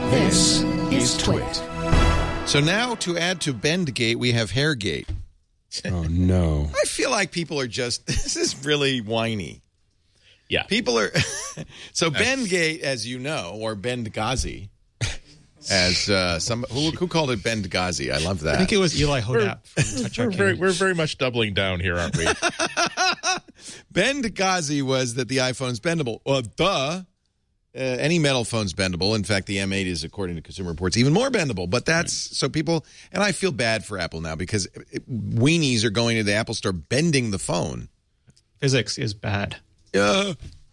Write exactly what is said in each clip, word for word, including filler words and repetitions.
This is Twit. So now to add to Bendgate, we have Hairgate. Oh, no. I feel like people are just, this is really whiny. Yeah. People are, so Bendgate, as you know, or Benghazi, as uh, some, who, who called it Benghazi? I love that. I think it was Eli Hodap from Touch We're Arcade. very, we're very much doubling down here, aren't we? Benghazi was that the iPhone's bendable. Well, duh. Uh, any metal phone's bendable. In fact, the M eight is, according to Consumer Reports, even more bendable. But that's, so people, and I feel bad for Apple now because it, weenies are going to the Apple store bending the phone. Physics is bad. Yeah.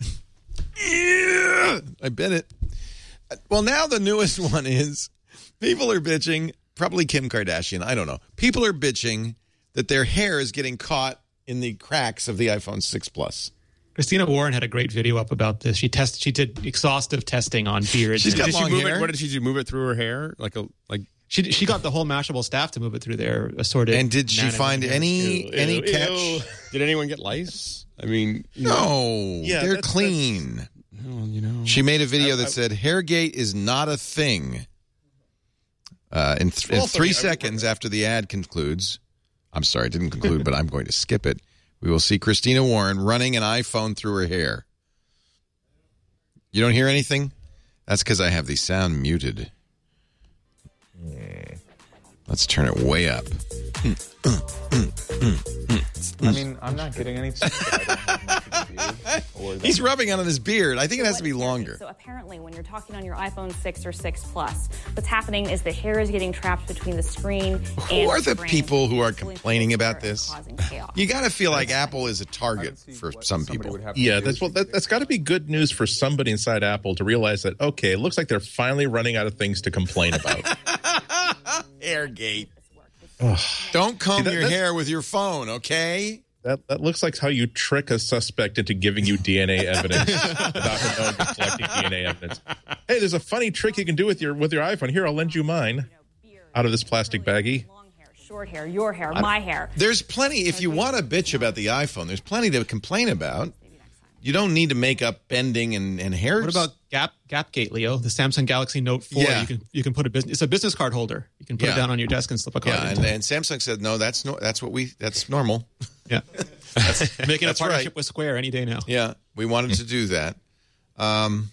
Yeah. I bet it. Well, now the newest one is people are bitching, probably Kim Kardashian, I don't know. People are bitching that their hair is getting caught in the cracks of the iPhone six Plus. Christina Warren had a great video up about this. She test, she did exhaustive testing on beards. She's got Did she long move hair. it? What did she do? Move it through her hair? Like a like. She she got the whole Mashable staff to move it through their assorted. And did she find hair. any Ew, any ew, catch? ew. Did anyone get lice? I mean, No, Yeah, they're that's- clean. well, you know. She made a video I- that I- said Hairgate is not a thing. Uh, in th- in Also, three I mean, seconds after the ad concludes, I'm sorry, it didn't conclude, but I'm going to skip it. We will see Christina Warren running an iPhone through her hair. You don't hear anything? That's because I have the sound muted. Let's turn it way up. I mean, I'm not getting any. I don't have much of a beard or that. He's rubbing it on his beard. I think it has to be What hair longer. is- So apparently when you're talking on your iPhone six or six Plus, what's happening is the hair is getting trapped between the screen Who and are the brain, people who are pulling complaining things about apart and this? causing chaos. You got to feel like Apple is a target for some people. Yeah, that's well. That, that's got to be good news for somebody inside Apple to realize that okay, it looks like they're finally running out of things to complain about. Airgate. Don't comb See, that- your that's- hair with your phone, okay? That that looks like how you trick a suspect into giving you D N A evidence without him knowing you're collecting D N A evidence. Hey, there's a funny trick you can do with your with your iPhone. Here, I'll lend you mine out of this plastic baggie. Long hair, short hair, your hair, my hair. There's plenty, if you want to bitch about the iPhone, there's plenty to complain about. You don't need to make up bending and, and hair. What about Gap Gapgate, Leo? The Samsung Galaxy Note four. Yeah. You can you can put a business. It's a business card holder. You can put Yeah. it down on your desk and slip a card. Yeah, and, into. and Samsung said, no, that's no, that's what we, that's normal. yeah. Making that's a partnership right. with Square any day now. Yeah, we wanted to do that. Um,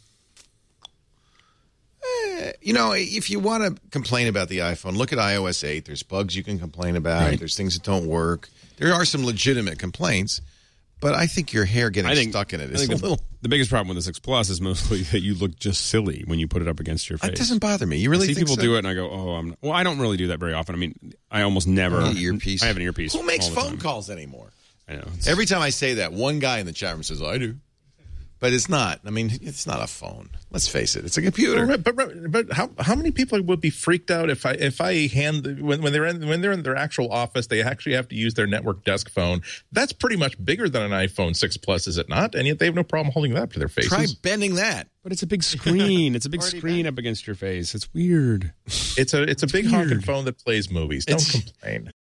eh, you know, if you want to complain about the iPhone, look at i O S eight. There's bugs you can complain about. Right. There's things that don't work. There are some legitimate complaints, but I think your hair getting I think stuck in it I is think a the, little. the biggest problem with the six Plus is mostly that you look just silly when you put it up against your face. It doesn't bother me. You I really see think people so? do it, and I go, "Oh, I'm." Well, I don't really do that very often. I mean, I almost never. An earpiece. I have an earpiece. Who makes all the phone time. calls anymore? I know. It's- Every time I say that, one guy in the chat room says, I do. But it's not. I mean, it's not a phone. Let's face it. It's a computer. But, but, but how how many people would be freaked out if I if I hand when when they're in when they're in their actual office they actually have to use their network desk phone? That's pretty much bigger than an iPhone six Plus, is it not? And yet they have no problem holding that up to their faces. Try bending that. But it's a big screen. It's a big Already screen up against your face. It's weird. It's a it's a big honking phone that plays movies. Don't It's- complain.